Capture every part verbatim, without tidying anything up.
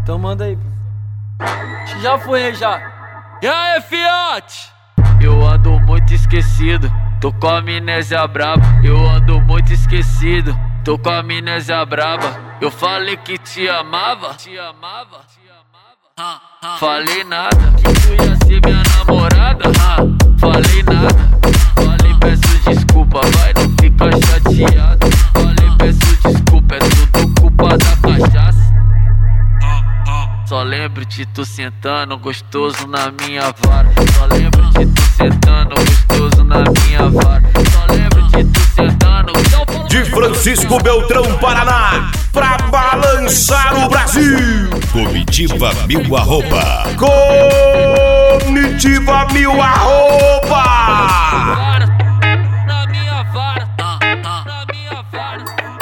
Então manda aí, pô. Já foi, já. E aí, fiote? Eu ando muito esquecido, tô com a amnésia braba. Eu ando muito esquecido, tô com a amnésia braba. Eu falei que te amava, te amava, te amava. Falei nada, que tu ia ser minha namorada. Falei nada, falei peço desculpa, vai, não fica chateado. Falei peço desculpa, é tudo culpa da cachaça. Só lembro de tu sentando gostoso na minha vara. Só lembro de tu sentando gostoso na minha vara. Só lembro de tu sentando. De Francisco Beltrão, Paraná, pra balançar o Brasil. Comitiva mil arroba. Comitiva mil arroba. Na minha vara, na minha vara.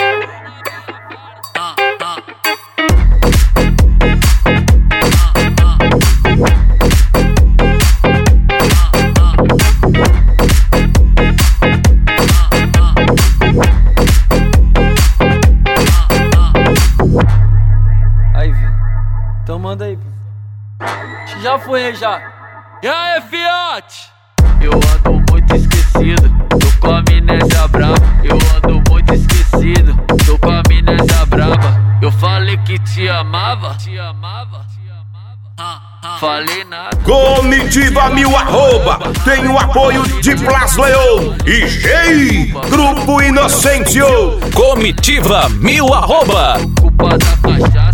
Então manda aí, pô. Já foi, já. E aí, fiote? Eu ando muito esquecido, tô com a amnésia braba. Eu ando muito esquecido, tô com a amnésia braba. Eu falei que te amava, te amava, te amava. Falei nada. Comitiva mil arroba. Tem o apoio de Plas Leão e G I, Grupo Inocêncio. Comitiva mil arroba. Culpa da cachaça.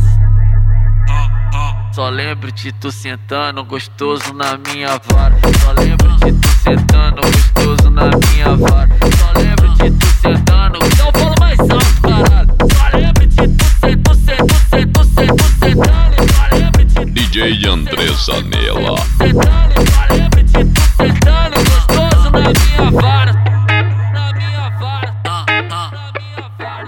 Só lembro de tu sentando gostoso na minha vara. Só lembro de tu sentando gostoso na minha vara. Só lembro de tu sentando. Então fala mais alto, caralho. Só lembro de tu sentando, sentando, sentando, sentando, sentando. Só lembro de tu D J André Zanella. Sentando, só lembro de tu sentando gostoso na minha vara. Na minha vara, na minha vara.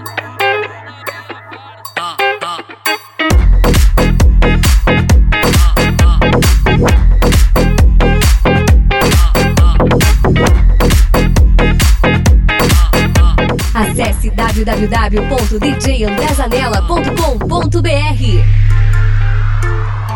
Acesse w w w ponto d j andré zanella ponto com ponto b r.